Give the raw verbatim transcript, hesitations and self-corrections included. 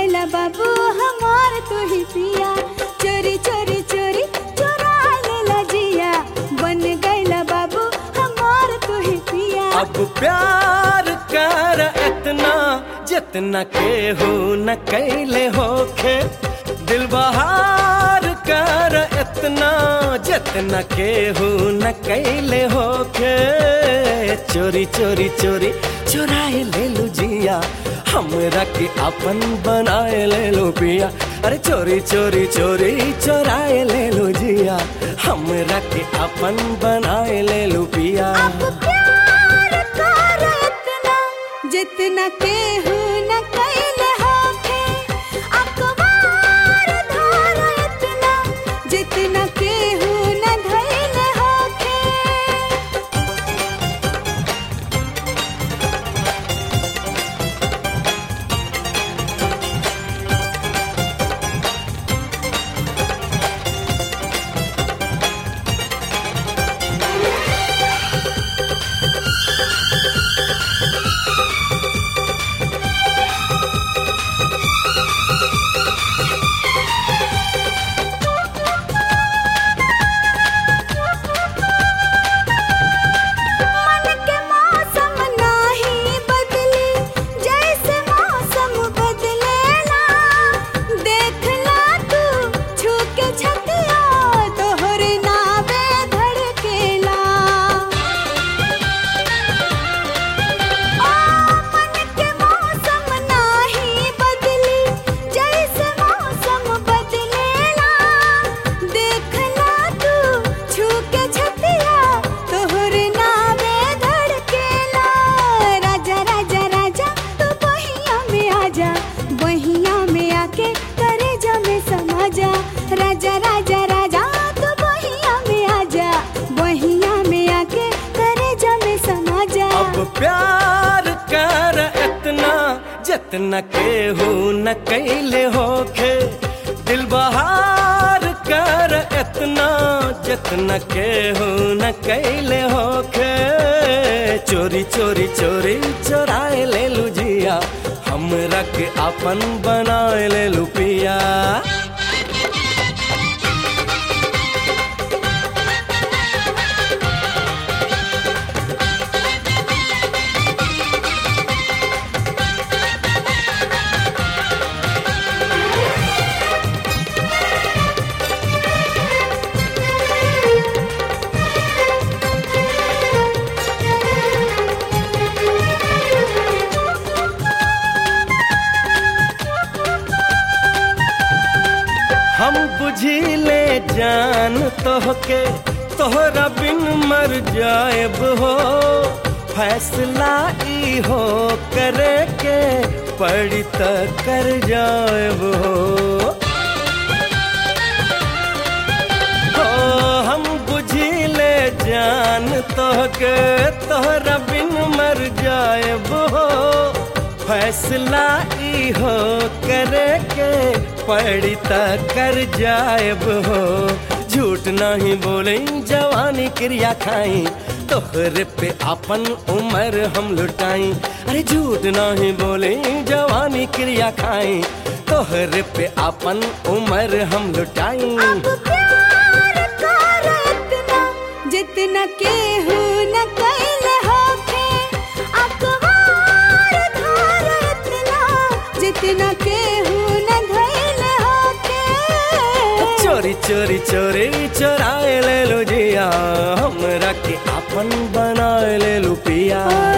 गैला बाबू हमार तू ही पिया, चोरी चोरी चोरी चोरा लेला जिया, बन गैला बाबू हमार तू ही पिया। अब प्यार कर इतना जितना केहू न कैले होखे, दिल बहार कर इतना जितना केहू न कैले होखे। चोरी चोरी चोरी चुराए ले लू जिया, हमरा के अपन बनाए ले लो पिया। अरे चोरी चोरी चोरी चुराए ले लो जिया, हमरा के अपन बनाए ले लो पिया। अब प्यार कर इतना जितना केहू न कैले होखे, अखबार धार इतना जितना केहू न धैले होखे। राजा राजा राजा तू बहिया में आजा, बहिया में आके करे जमे समा जा। अब प्यार कर इतना जितना केहू न कैले होखे, दिल बहार कर इतना जितना केहू न कैले होखे। चोरी चोरी चोरी चुराए ले लू जिया, हमरा के अपन बनाए ले लू पिया। हम बुझिले जान तोहके, तोहरा बिन मर जाएब हो। फैसला ई हो करे के पड़ी त कर जाएब हो। हो हम बुझिले जान तोहके, तोहरा बिन मर जाएब हो। फैसला ई हो करे के पड़ी त कर जाएब हो। झूठ नहीं बोले जवानी क्रिया खाई, तोहरे पे अपन उम्र हम लुटाई। अरे झूठ नहीं बोले जवानी क्रिया खाई, तोहरे पे अपन उम्र हम लुटाई। अब प्यार कर इतना जितना केहू न कैले होखे, अखबार धार इतना जितना केहू न धैले होखे। चोरी चोरी चोरी चुराए ले लो जिया, हमरा के अपन बनाए ले लो पिया।